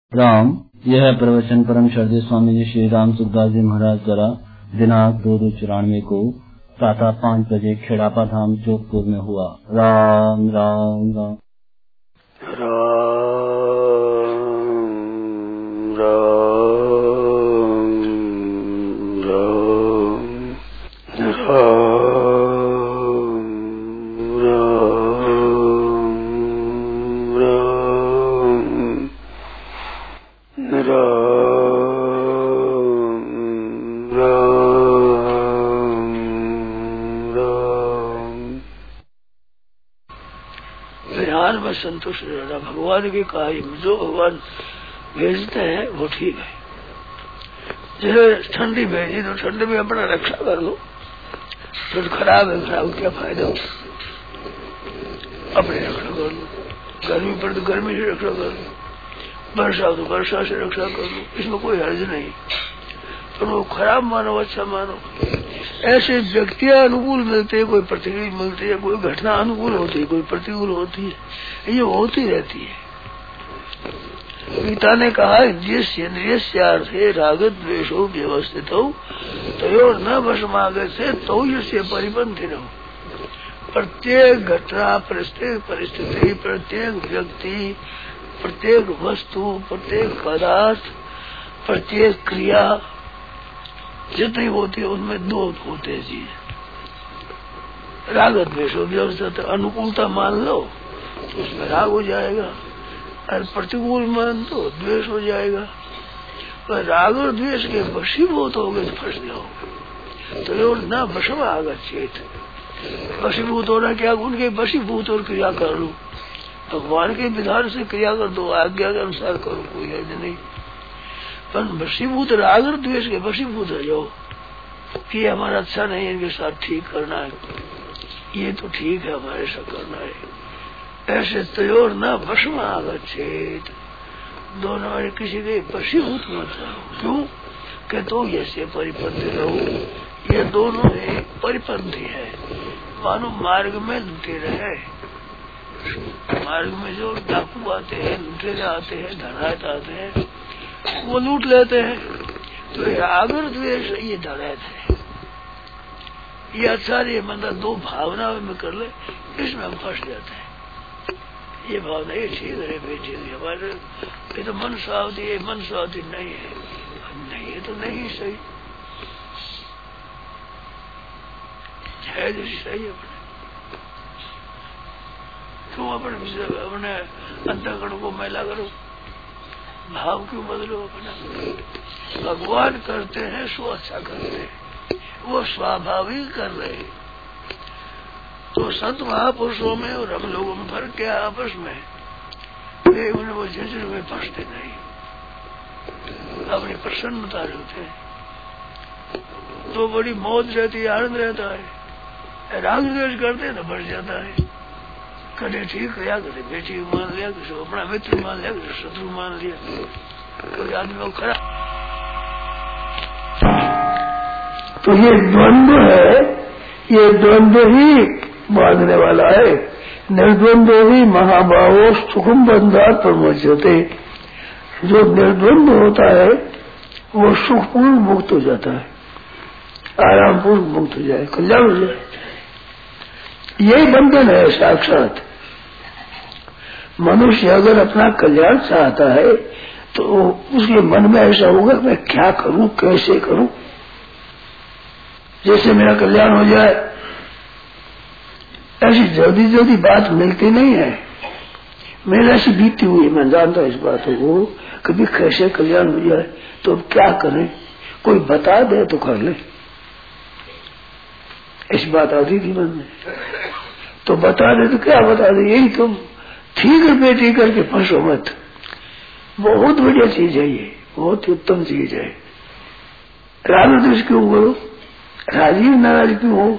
राम। यह है प्रवचन परम श्रद्धेय स्वामी जी श्री राम सुखदास जी महाराज द्वारा दिनांक 2/2/94 को प्रातः 5 बजे खेड़ापा धाम जोधपुर में हुआ। राम राम राम राम राम राम में संतुष्ट रहना। भगवान के कार्य में जो भगवान भेजते हैं वो ठीक है। जैसे ठंडी भेजी तो ठंडी में अपना रक्षा कर लो, तो खराब है, खराब क्या फायदा हो, अपनी रक्षा कर लो। गर्मी पर तो गर्मी से रक्षा कर लो, वर्षा तो वर्षा से रक्षा कर लो, इसमें कोई हर्ज नहीं। तो वो खराब मानो अच्छा मानो, ऐसे व्यक्तियां अनुकूल मिलते हैं, कोई प्रतिकूल मिलती है, कोई घटना अनुकूल होती है, कोई प्रतिकूल होती है, ये होती रहती है। गीता ने कहा इंद्रियस्यार्थे रागत द्वेषो व्यवस्थित हो तयोर न वशमागच्छेत् तो यस्य परिपंथी रहो। प्रत्येक घटना, प्रत्येक परिस्थिति, प्रत्येक व्यक्ति, प्रत्येक वस्तु, प्रत्येक पदार्थ, प्रत्येक क्रिया जितनी होती है उनमें दो होते हैं चीज, राग द्वेष हो। व्यवस्थित अनुकूलता मान लो तो उसमें राग हो जाएगा, और प्रतिकूल मान तो द्वेष हो जाएगा। पर राग और द्वेष के वशीभूत हो गए तो फंस जाओगे। तो यो न वशम आगच्छेत्, वशीभूत होना क्या, उनके वशीभूत और क्रिया कर लो, भगवान के विधान से क्रिया कर दो, आज्ञा के अनुसार करो, कोई हर्ज नहीं। पर वशीभूत राग और द्वेष के वशीभूत हो जाओ कि हमारा अच्छा नहीं है, इनके साथ ठीक करना है, ये तो ठीक है, हमारे साथ करना है, ऐसे तयोर न वशम आगच्छेत्, दोनों में किसी के वशीभूत मत रहो। क्यों कि तो ऐसे परिपंथी रहो। ये दोनों ही परिपंथी है, मानो मार्ग में लुटेरे है। मार्ग में जो डाकू आते हैं, लुटेरे आते हैं, धनायत आते हैं, वो लूट लेते हैं। तो राग और द्वेष ये डरायत है, ये अच्छा ये मंदा दो भावना में कर ले, इसमें हम फंस जाते हैं। ये भावना ये ठीक है, बेटी हमारे ये तो मन स्वावती है, मन स्वावती नहीं है, नहीं ये तो नहीं सही है, सही अपने क्यों अपने अंतःकरण को मैला करो, भाव क्यों बदलो अपना। भगवान करते हैं सो अच्छा करते हैं, वो स्वाभाविक कर रहे हैं। तो संत महापुरुषों में और हम लोगों में फर्क क्या आपस में, वे उन्हें वो झंझट में फंसते नहीं, अपनी प्रसन्नता रहते हैं, तो बड़ी मौज रहती है, आनंद रहता है। राग द्वेष करते हैं तो बढ़ जाता है, कदे ठीक किया, कदे बेटी मान लिया, किसी अपना मित्र मान लिया, किसी शत्रु मान लिया, कोई आदमी को खराब। तो ये द्वंद्व है, ये द्वंद्व ही बांधने वाला है। निर्द्वंद्व ही महाभावो सुखम बंधात प्रमोच्यते। जो निर्द्वंद्व होता है वो सुखपूर्ण मुक्त हो जाता है, आरामपूर्ण मुक्त हो जाए, कल्याण हो जाए। यही बंधन है साक्षात। मनुष्य अगर अपना कल्याण चाहता है तो उसके मन में ऐसा होगा मैं क्या करूं, कैसे करूं, जैसे मेरा कल्याण हो जाए। ऐसी जल्दी जल्दी बात मिलती नहीं है, मेरे ऐसी बीती हुई, मैं जानता इस बात को, कभी कैसे कल्याण हो जाए तो अब क्या करें, कोई बता दे तो कर ले, ऐसी बात आती थी मन में। तो बता दे तो क्या बता दे, यही तुम ठीक है बेटी करके फंसो मत, बहुत बढ़िया चीज है ये, बहुत उत्तम चीज है। राग द्वेष क्यों करो, राजीव नाराज क्यों हो,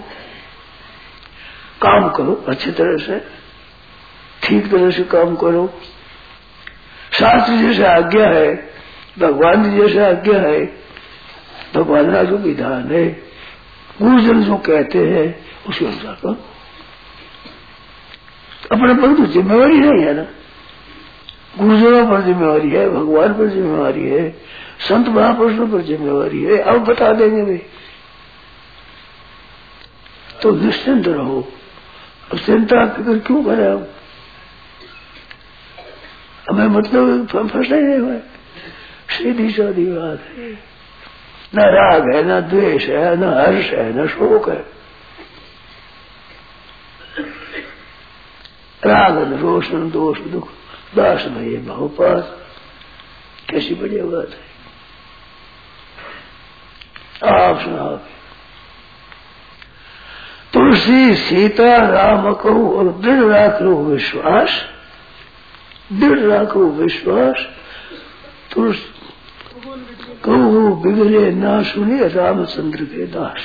काम करो अच्छी तरह से, ठीक तरह से काम करो, शास्त्र जैसे आज्ञा है, भगवान जी जैसे आज्ञा है, भगवान का जो विधान है, गुरुजन जो कहते हैं उसके अनुसार करो। अपने पर तो जिम्मेवारी नहीं है ना, गुरुजनों पर जिम्मेवारी है, भगवान पर जिम्मेवारी है, संत महापुरुषों पर जिम्मेवारी है। अब बता देंगे भाई, तो निश्चिंत रहो। अब चिंता फिक्र क्यों करें हम? हमें मतलब फंसना ही नहीं है। सीधी सादी बात है। न राग है, न द्वेष है, न हर्ष है, न शोक है। राग न रोष न दोष दुख दास भय भावपास। कैसी बढ़िया बात है। आप सुनाओ। तुलसी सीता राम कहू और दृढ़ राख लो विश्वास, दृढ़ राखो विश्वास। तुलसी कहू बिगड़े ना सुने रामचंद्र के दास।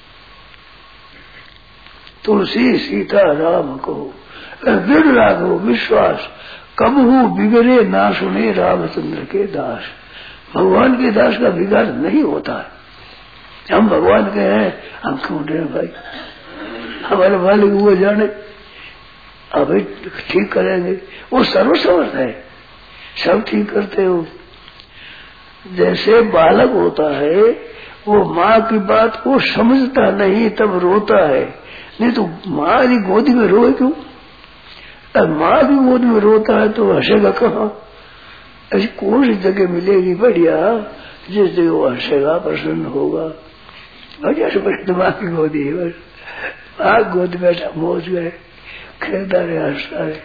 तुलसी सीता राम कहो दृढ़ राखो विश्वास, कबहू बिगड़े ना सुने रामचंद्र के दास। भगवान के दास का बिगाड़ नहीं होता है। हम भगवान के हैं, हम क्यों डरे भाई? हमारे मालिक वो जाने, अब ठीक करेंगे। वो सर्वसमर्थ है, सब ठीक करते हो। जैसे बालक होता है, वो माँ की बात को समझता नहीं, तब रोता है। नहीं तो माँ की गोदी में रोए क्यों? माँ की गोदी में रोता है तो हंसेगा कहाँ? ऐसी कौन सी जगह मिलेगी बढ़िया जिस जगह वो हंसेगा, प्रसन्न होगा? बढ़िया से बड़ी माँ की गोदी है, बस माँ गोदी बैठा मौज गए, खेलता रहे, हंसता रहे।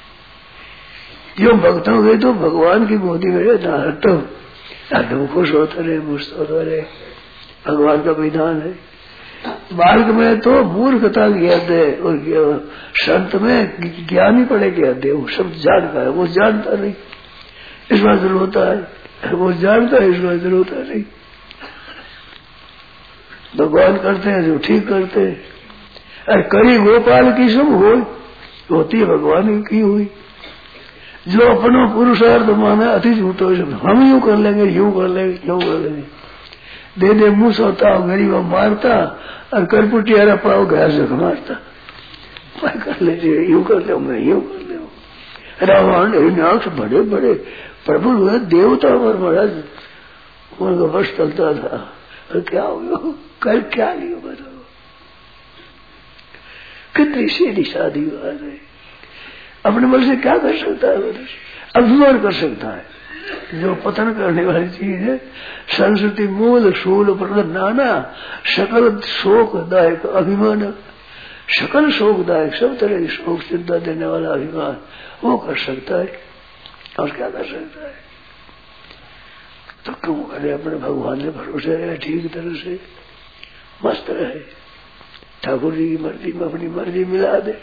जो भक्त हो गए तो भगवान की गोदी में रहता हरदम खुश होता रहे, मुस्त होता रहे। भगवान का विधान है। बालक में तो मूर्खता की हद है, और संत में ज्ञानी पड़े की हद है। वो सब जानता है, वो जानता नहीं, इस बात जरूर होता है। वो जानता है, इस बात जरूर होता नहीं। भगवान करते हैं जो ठीक करते हैं। अरे करी गोपाल की सब होती है भगवान की हुई। जो अपना पुरुषार्थ माना अति झूठो, हम यूं कर लेंगे, यूं कर लेंगे, यूं कर लेंगे। दे दे मुंह सोता गरीब मारता, और करपुटियारा पाओ घर से मारता। मैं कर ले, यूं कर ले, मैं यूं कर ले। रावण हिरण्याक्ष बड़े बड़े प्रभु हुए, देवता पर महाराज उनका बस चलता था। और क्या हो कल क्या लियो बताओ? कितनी सीधी सादी बात है। अपने मन से क्या कर सकता है? अभिमान कर सकता है। जो पतन करने वाली चीज है, संस्कृति मूल शूल प्रद नाना, सकल शोकदायक अभिमान, सकल शोकदायक सब तरह की शोक चिंता देने वाला अभिमान वो कर सकता है। और क्या कर सकता है? तो क्यों करे? अपने भगवान ने भरोसे रहे, ठीक तरह से मस्त रहे। ठाकुर जी की मर्जी में अपनी मर्जी मिला दे।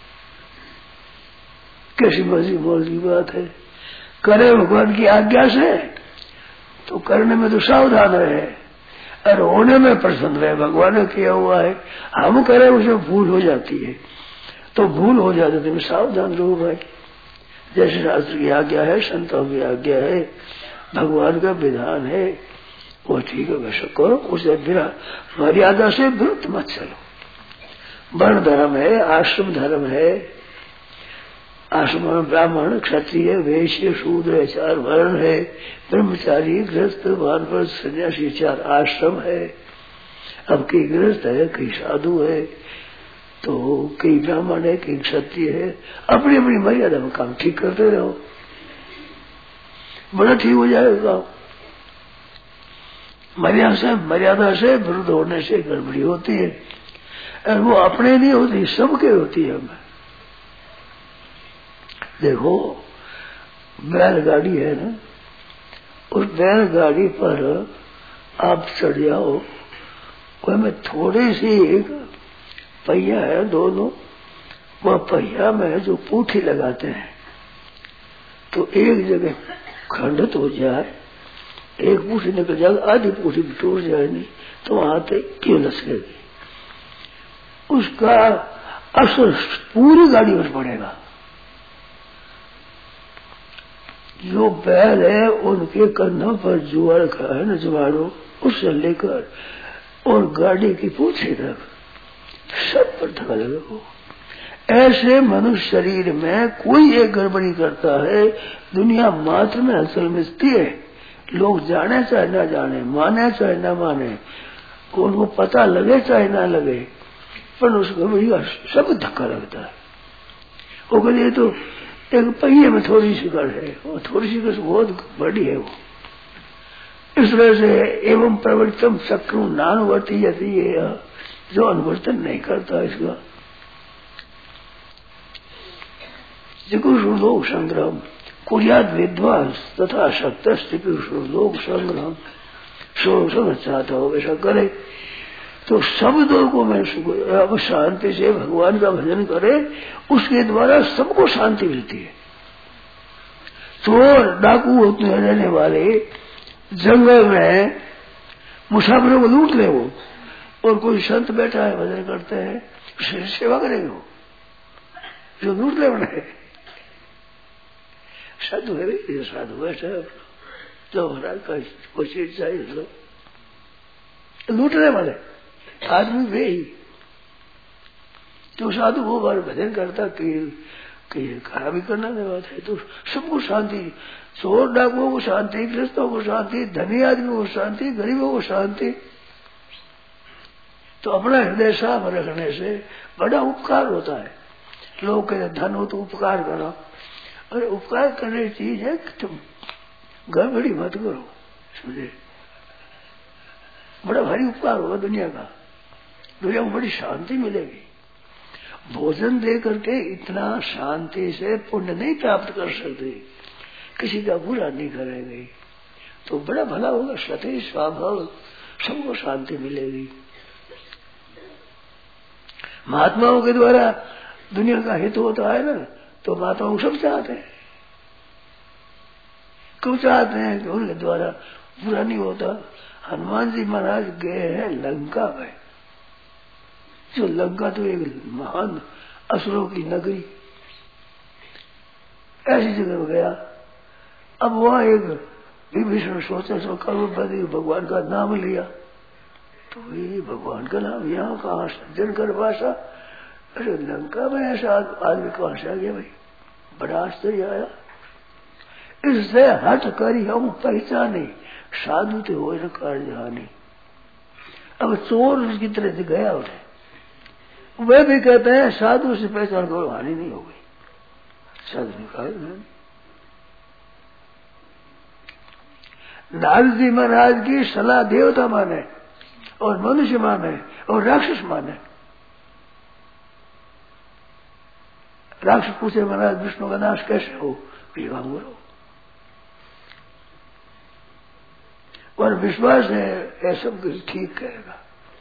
कैसी मर्जी मौज की बात है। करे भगवान की आज्ञा से तो करने में तो सावधान रहे, और होने में प्रसन्न रहे। भगवान ने किया हुआ है, हम करें उसे भूल हो जाती है, तो भूल हो जाती है, सावधान रहो भाई। जैसे शास्त्र की आज्ञा है, संतों की आज्ञा है, भगवान का विधान है, वो ठीक है, वैसा करो। उसे बिना मर्यादा से विरुद्ध मत चलो। वर्ण धर्म है, आश्रम धर्म है। आश्रम ब्राह्मण, क्षत्रिय, वैश्य, शूद्र 4 वर्ण है। ब्रह्मचारी, गृहस्थ, वानप्रस्थ, सन्यासी 4 आश्रम है। अब कई गृहस्थ है, कई साधु है, तो कई ब्राह्मण है, कई क्षत्रिय है। अपनी अपनी मर्यादा में काम ठीक करते रहो, बड़ा ठीक हो जाएगा। मर्यादा से विरुद्ध होने से गड़बड़ी होती है, और वो अपने नहीं होती, सबके होती है। हमें देखो, बैलगाड़ी है ना, उस बैलगाड़ी पर आप चढ़ जाओ, उसमें थोड़ी सी एक पहिया है, दोनों, वह पहिया में जो पूठी लगाते हैं, तो एक जगह खंडित हो जाए, एक पूठी निकल जाए, आधी पूठी टूट जाए, नहीं तो वहां तक क्यों लसकेगी? उसका असर पूरी गाड़ी पर पड़ेगा। जो बैल है उनके कंधों पर जुआड़ का है न, जुआड़ो उससे लेकर और गाड़ी की पूछे तक सब पर धक्का लगेगा। ऐसे मनुष्य शरीर में कोई एक गड़बड़ी करता है, दुनिया मात्र में हलचल मिलती है। लोग जाने चाहे ना जाने, माने चाहे ना माने, उनको पता लगे चाहे ना लगे, पर उस गड़बड़ी का सब धक्का लगता है। वो कहते तो एक पहिए में थोड़ी सी गड़ है, और थोड़ी सी गड़ बहुत बड़ी है वो। इस तरह से एवं प्रवर्तम चक्रु नानुवर्ती यदि जो अनुवर्तन नहीं करता इसका लोक संग्रह कुरियाद विद्वान तथा शक्त लोक संग्रह शोषण चाहता हो ऐसा करे तो सब लोगों में अब शांति से भगवान का भजन करे, उसके द्वारा सबको शांति मिलती है। चोर डाकू होते हैं रहने वाले जंगल में मुसाफिरों को लूट ले वो, और कोई संत बैठा है भजन करते हैं, सेवा करेंगे वो जो लूट ले बने। साधु है भाई, साधु बैठा है जो महाराज का कोई चीज चाहिए लो, लूटने वाले आदमी वे ही तो साधु वो बार भजन करता कि खराबी भी करना नहीं बात है तो सबको शांति, चोर डाकुओं को शांति, गृहस्थों को शांति, धनी आदमी को शांति, गरीबों को शांति। तो अपना हृदय साफ रखने से बड़ा उपकार होता है। लोग कहते धन हो तो उपकार करो, अरे उपकार करने की चीज है कि तुम गड़बड़ी मत करो, समझे। बड़ा भारी उपकार होगा दुनिया का, दुनिया को बड़ी शांति मिलेगी। भोजन दे करके इतना शांति से पुण्य नहीं प्राप्त कर सकते, किसी का बुरा नहीं करेंगे तो बड़ा भला होगा। सती स्वभाव सबको शांति मिलेगी। महात्माओं के द्वारा दुनिया का हित होता है ना, तो महात्माओं सब चाहते हैं, क्यों चाहते हैं कि उनके द्वारा बुरा नहीं होता। हनुमान जी महाराज गए हैं लंका में, जो लंका तो एक महान असुरों की नगरी, ऐसी जगह गया। अब वहां एक विभीषण सोचा सो करोड़पति भगवान का नाम लिया, तो ये भगवान का नाम यहाँ कहाँ सज्जन कर भाषा, अरे लंका में ऐसा आदमी कहाँ से आ गया भाई, बड़ा आश्चर्य आया। इससे हट कर हम पहचाने साधु थे हो न कार्य हानि। अब चोर उसकी तरह से गया उठे, वे भी कहते हैं साधु से पहचान करो हानि नहीं हो गई। साधु ने कहा नारद जी महाराज की सलाह देवता माने और मनुष्य माने और राक्षस माने। राक्षस पूछे महाराज विष्णु का नाश कैसे हो, काम करो, और विश्वास है यह सब कुछ ठीक कहेगा।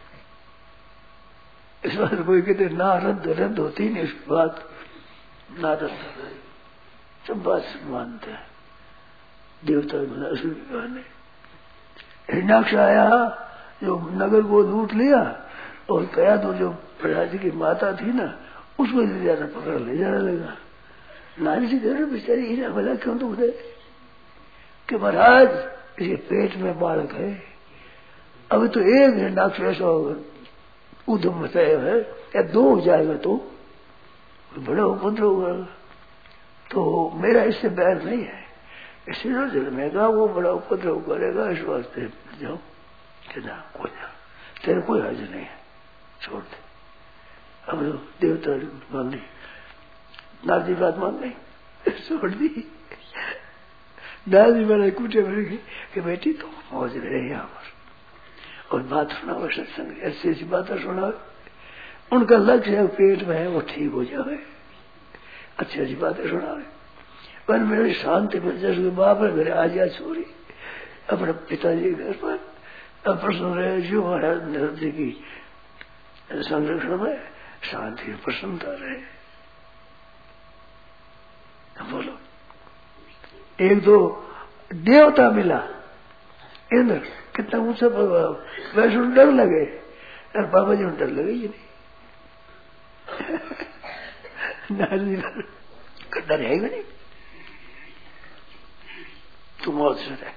इस बात कोई कहते ना रद्द होती नहीं, इसकी बात ना रद्द, सब बात मानते हैं। देवता माने हिरण्याक्ष आया जो नगर को लूट लिया और कया तो जो प्रहलाद जी की माता थी ना, उसको ले जाना पकड़ ले जाने लगा। नारी जी कह रहे बेचारी इन्हें भला क्यों दुख दे कि महाराज इसके पेट में बालक है, अभी तो एक हिरण्याक्ष ऐसा उद्यम मचाया है, या दो हो जाएगा तो बड़ा उपद्रव होगा, तो मेरा इससे बैर नहीं है, इसी जल में का वो बड़ा उपद्रव करेगा, इस वास्ते जाओ कि ना कोई ना, तेरे कोई हर्ज नहीं है, छोड़ दे। अब देवता मान ली, नारदी बात मान ली, छोड़ दी। नारदी वाले कूटे भरे कि बेटी तुम मौज रहे यहाँ पर और बात सुनाओ, सत्संग ऐसी ऐसी बातें सुनाओ, उनका लक्ष्य है पेट में है वो ठीक हो जाए, अच्छी अच्छी बातें सुनाओ। पर मेरे शांति पर जैसे बाप है मेरे आज छोरी अपने पिताजी घर पर अब प्रसन्न रहे, जो महाराज नारद जी की संरक्षण में शांति प्रसन्नता रहे। बोलो एक दो देवता मिला, इंद्र कितना ऊंचा प्रभाव, वैसे डर लगे, और बाबा जी डर लगे ही नहीं। नारद डर है नहीं, तू मौत से रहे,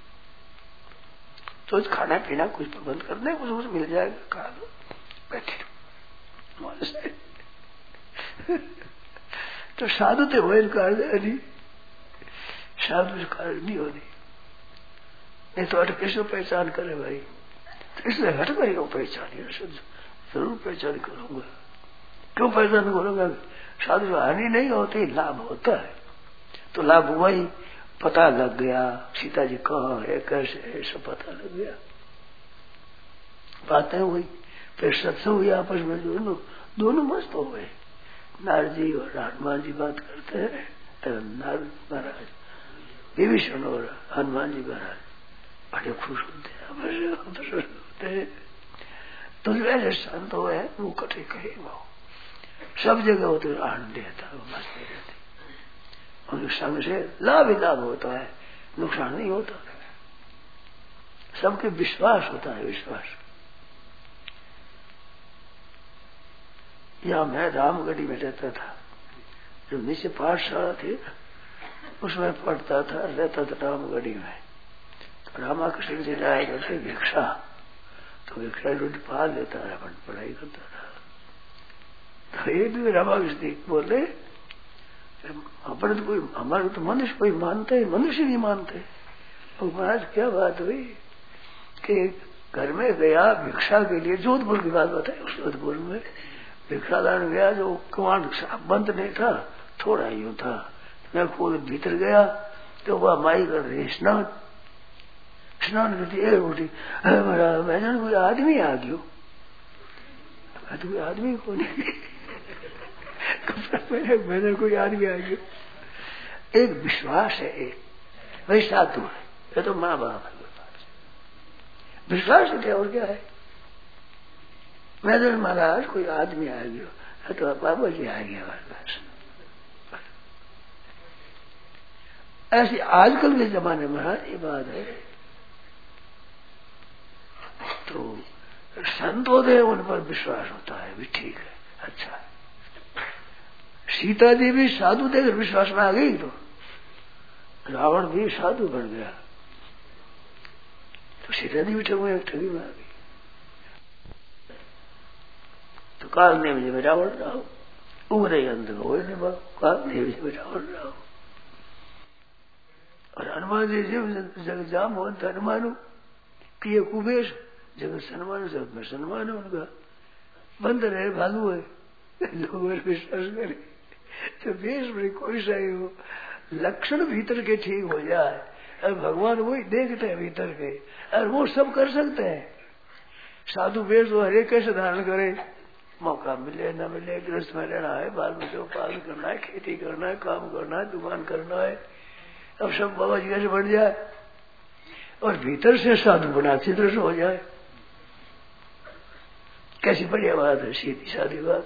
तो खाना पीना कुछ प्रबंध करने कुछ मिल जाएगा, खा लो, बैठे मौत से। तो साधु थे वही कार्य नहीं, साधु कार्य नहीं होनी, नहीं तो हट कैसे पहचान करे भाई। तो इसलिए हट गई को पहचान जरूर पहचान करूंगा। क्यों पहचान करूंगा? साधु हानि नहीं होती, लाभ होता है। तो लाभ हुआ ही, पता लग गया सीता जी कहाँ है कैसे है, सब पता लग गया, बातें हुई, फिर सत्संग हुई आपस में, दोनों मस्त हो गए। नारद जी और हनुमान जी बात करते हैं, नारद महाराज विभीषण और हनुमान जी महाराज बड़े खुश होते हैं। तो जो ऐसे संत हो है वो कठे कहे, वो सब जगह होते आनंद रहता है, वो मस्त रहते, उनके संग से लाभ ही लाभ होता है, नुकसान नहीं होता। सबके विश्वास होता है, विश्वास। या मैं रामगढ़ी में रहता था, जो नीचे पाठशाला थी उसमें पढ़ता था, रहता था रामगढ़ी में। तो रामाकृष्ण जी लाया करते भिक्षा, तो भिक्षा रोटी पा लेता है, अपन पढ़ाई करता था। तो एक दिन रामाकृष्ण जी बोले, अपने तो कोई, हमारे तो मनुष्य कोई मानते है, मनुष्य नहीं मानते। तो महाराज क्या बात हुई कि घर में गया भिक्षा के लिए, जोधपुर की बात बताई, उस जोधपुर में भिक्षा लाने गया, जो कुआं बंद नहीं था, थोड़ा यूं था, मैं खोल भीतर गया तो वह माई कर रही स्नान, स्नान करती एक रोटी, मैं कोई आदमी आ गयो, मैं तो कोई आदमी को नहीं, मैंने कोई आदमी आ गयो। एक विश्वास है, एक वही साधु है, ये तो माँ बाप है, विश्वास है और क्या है। मैं तो महाराज कोई आदमी आ गया, तो बाबा जी आ गया हमारे पास। ऐसी आजकल के जमाने में ये बात है। तो संतोदय उन पर विश्वास होता है, भी ठीक है, अच्छा है। सीता जी भी साधु देकर विश्वास में आ गई, तो रावण भी साधु बन गया, तो सीता जी भी ठगी में आ गई। तो काल ने मुझे रावण राव उगरे अंदर हो नहीं बाबू, काल ने मुझे रावण राव। और हनुमान जी जगत जाम हो, हनुमानु प्रिय कुबेश, जगत सन्मान, जगत में सन्मान है उनका, बंदर है भालू है, लोग विश्वास करे। तो वेश में कोई सा हो, लक्षण भीतर के ठीक हो जाए, और भगवान वही देखते हैं भीतर के, और वो सब कर सकते हैं। साधु वेश वो हरे कैसे धारण करे, मौका मिले न मिले, गृहस्थ में रहना है, बाल बच्चों पालन करना है, खेती करना है, काम करना है, दुकान करना है, अब सब बाबा जी कैसे बढ़ जाए, और भीतर से साधु बना अच्छी तरह से हो जाए। कैसी बढ़िया बात है, सीधी सादी बात।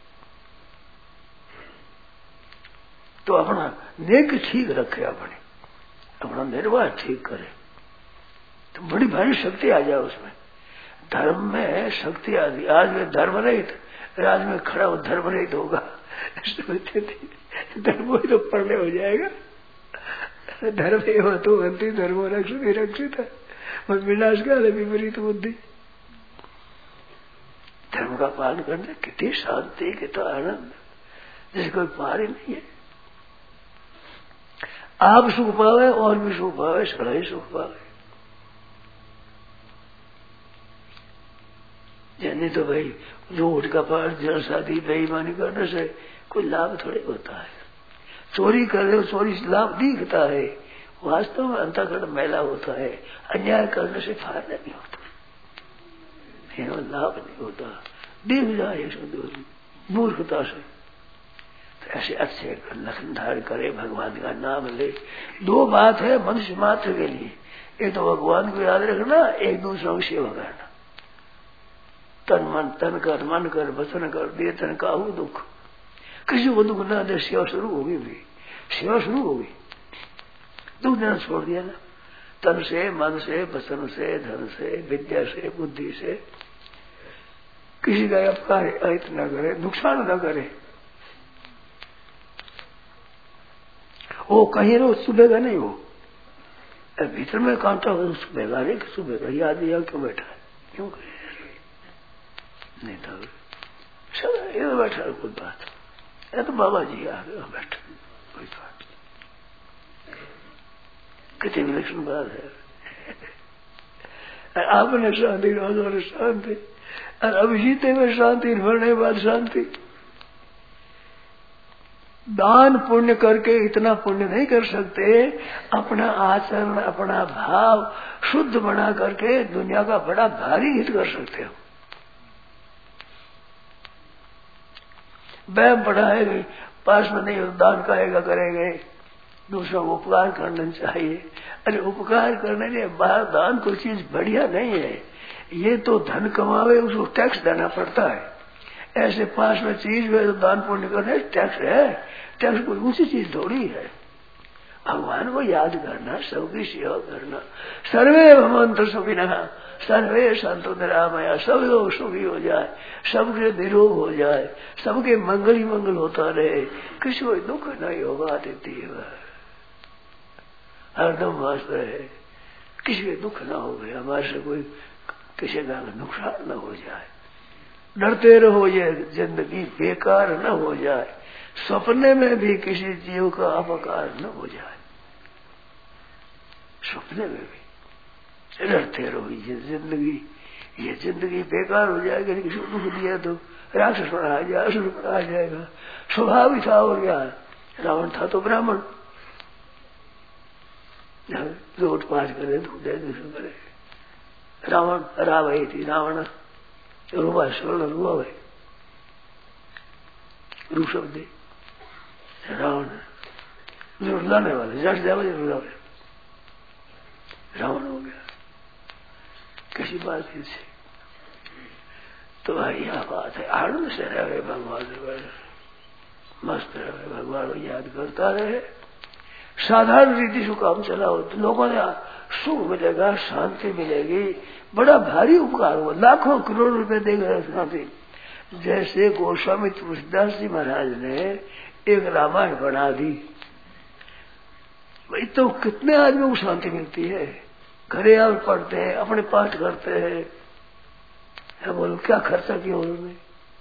तो अपना नेक ठीक रखे, अपना निर्वाह ठीक करे, तो बड़ी भारी शक्ति आ जाए उसमें। धर्म में शक्ति आदि, आज में धर्म रहित, आज में खड़ा हो धर्म रहित होगा, धर्म तो पढ़ने हो जाएगा। धर्म एवं तो अंति धर्मो रक्षित है, विनाश काल विपरीत बुद्धि। धर्म का पालन करने कितनी शांति, कितना आनंद, जिसे कोई पार ही नहीं है। आप सुख पावे और भी सुख पावे, सड़ा ही सुख पावे। यानी तो भाई झूठ का पाठ, जल शादी, बेईमानी करने से कोई लाभ थोड़े होता है। चोरी कर रहे हो, चोरी से लाभ दिखता है, वास्तव में अंतःकरण मैला होता है। अन्याय करने से फायदा नहीं होता, लाभ नहीं होता, दिख जाए मूर्खता से। तो ऐसे अच्छे लक्षण धारण करे, भगवान का नाम ले। दो बात है मनुष्य मात्र के लिए, एक तो भगवान को याद रखना, एक दूसरों की सेवा करना। तन कर, मन कर, वचन कर, दे तन काहू दुख, किसी को दुख ना दे, सेवा शुरू होगी, भी सेवा शुरू होगी। दुख देना छोड़ दिया ना, तन से, मन से, वचन से, धन से, विद्या से, बुद्धि से किसी का अपकार अहित न करे, नुकसान न करे। वो कहीं रो सुबेगा नहीं, वो भीतर में कांटा हो सुबेगा नहीं, सुबेगा ये आदमी यहाँ क्यों बैठा है, क्यों करे नहीं था, सब बैठा कुछ बात ये तो बाबा जी आ गए बैठे, कोई बात कितनी विलक्षण बात है। आपने शांति, रोज शांति, और अब जीते में शांति, मरने बाद शांति। दान पुण्य करके इतना पुण्य नहीं कर सकते, अपना आचरण, अपना भाव शुद्ध बना करके दुनिया का बड़ा भारी हित कर सकते हो। वह पढ़ाएंगे, पास में नहीं दान करेगा, करेंगे, दूसरों को उपकार करना चाहिए। अरे उपकार करने के बाहर दान कोई चीज बढ़िया नहीं है, ये तो धन कमावे उसको टैक्स देना पड़ता है। ऐसे पास में चीज है तो दान पुण्य करने टैक्स है, टैक्स कोई ऊंची चीज थोड़ी है। भगवान को याद करना, सबकी सेवा करना। सर्वे भवन्तु सुखिनः सर्वे सन्तु निरामया, सब लोग सुखी हो जाए, सबके निरोग हो जाए, सबके मंगल ही मंगल होता रहे, किसी को दुख नहीं होगा। देती है हरदम मस्त रहे, किसी के दुख ना हो गए, हमारे से कोई किसी का नुकसान न हो जाए। डरते रहो ये जिंदगी बेकार न हो जाए, सपने में भी किसी जीव का अपकार न हो जाए, सपने में भी डरते रहो ये जिंदगी बेकार हो जाएगी। किसी को दुख दिया तो राक्षस पर आ जाए, असुर पर आ जाएगा, स्वभाव ही था। और क्या, रावण था तो ब्राह्मण, लूट पाट करे, दूसरे करे। रावण रावई थी, रावण रूपा स्वर्ण रुआ भाई रू शब्द रावण रुलाने वाले, जट जावे रुलावे, रावण हो गया। किसी बात से तो यह बात है, आनंद से रहे भगवान, मस्त रहे, भगवान को याद करता रहे, साधारण रीति से काम चलाओ तो लोगों ने सुख मिलेगा, शांति मिलेगी, बड़ा भारी उपकार हुआ। लाखों करोड़ रुपए देगा शांति। जैसे गोस्वामी तुलसीदास जी महाराज ने एक रामायण बना दी, भाई तो कितने आदमियों को शांति मिलती है। घरे और पढ़ते हैं, अपने पाठ करते हैं, या बोलो क्या खर्चा किया उन्होंने,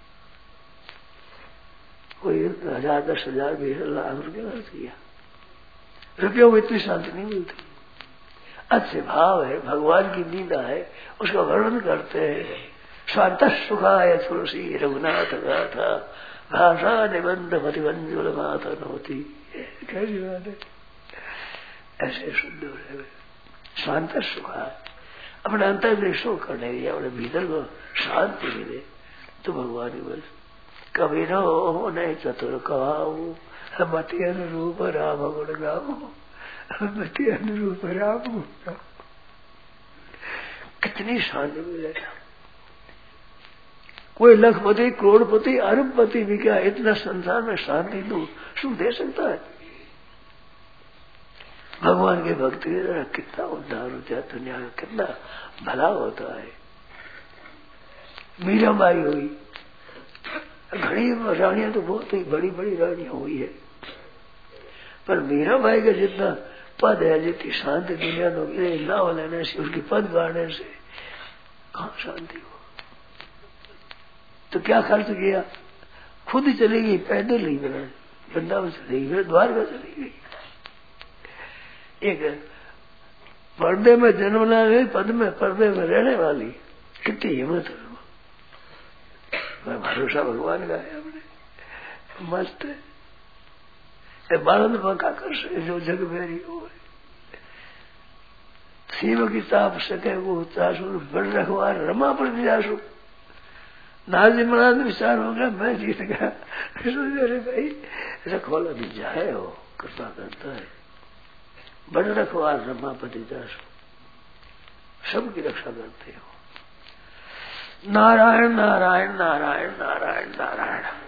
कोई 1000 10,000 20 लाख रुपये खर्च किया, रुपयों में इतनी शांति नहीं मिलती। अच्छे भाव है, भगवान की लीला है, उसका वर्णन करते हैं। शांत सुखाय तुलसी रघुनाथ गाथा भाषा निबंध मतिबंजुल माता नहोती। कैसी बात है, ऐसे शुद्ध रहे, शांत सुखा, अपने अंतर में सुख करने दिया, अपने भीतर को शांति मिले तो भगवान ही बस। कभी न हो नहीं चतुर कहाऊ, मति अनुरूप राम गुण गाओ, मति अनुरूप राम गुण गाओ। कितनी शांति मिले। कोई लखपति, करोड़पति, अरबपति भी क्या इतना संसार में शांति दो सुख दे सकता है। भगवान की भक्ति कितना उद्धार होता है, दुनिया का कितना भला होता है। मीराबाई हुई, घड़ी रानियां तो बहुत ही बड़ी बड़ी रानियां हुई है, पर मीराबाई का जितना पद है, जितनी शांति दुनिया में मिले नाव लेने से, उसकी पद गाने से कहाँ शांति हो। तो क्या खर्च किया, खुद ही चली गई, पैदल ही वृंदावन चली गई, द्वारका चली गई। एक पर्दे में जन्म ला गई, पद में पर्दे में रहने वाली, कितनी हिम्मत है। भरोसा भगवान का है अपने, मस्त है। बालंद पका कर से जो जग मेरी हो, शिव की ताप सके वो चासु, बड़ रखवा रमा पर जासु। नाजी महाराज विचार हो गया, मैं जीत गया। अरे भाई रखवाला भी जाए हो, कृपा करता है। बड़ रखवार रमापति जासु, सबकी रक्षा करते हो। नारायण नारायण नारायण नारायण नारायण।